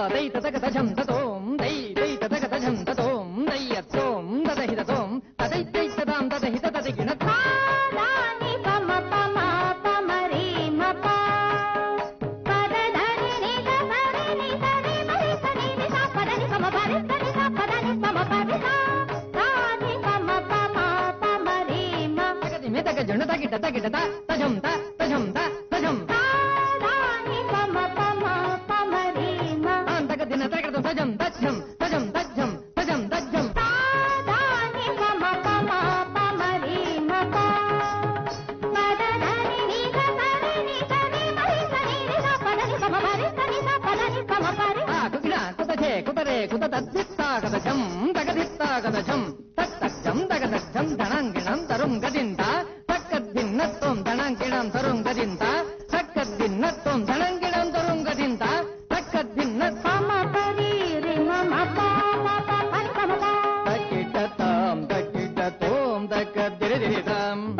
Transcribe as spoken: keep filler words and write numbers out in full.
దై తతగతజం తతోం దై దై తతగతజం తతోం దై యత్సోం తదహితతోం తదై దై తదాం తదహిత తదిగిణ దాని పమ పమ పమరి మప పదధని నిద సరి నిదని మరి సరి నిద పదని పమ పరి సరి నిద పదని పమ పరి దాని పమ పమ పమరి మ తగది మే తగ జణ తగిట తగిట తజం త తజం త తజం దాని పమ పమ పమరి మ అంతగ దిన తగద తజం తజం తజం తజం తజం తజం దాని పమ పమ పమరి మ పదధని నిద సరి నిదని మరి సరి నిద పదని పమ పరి సరి నిద పదని పమ పరి ఆ కుకిన కుతచే కుతరే కుత తద్దిత్తా కదజం తగదిత్తా కదజం తత్తజం తగదజం ధనంగిణం తరుం గదింత తక్కద్దిన్నత్వం ధనంగిణం తరుం గదింత తక్కద్దిన్నత్వం ధనంగిణం తరుం గదింత తక్కద్దిన్న పమ పరి రి మమ పమ పరి పమ తక్కిట తాం తక్కిట తోం తక్కద్దిరిదిరితాం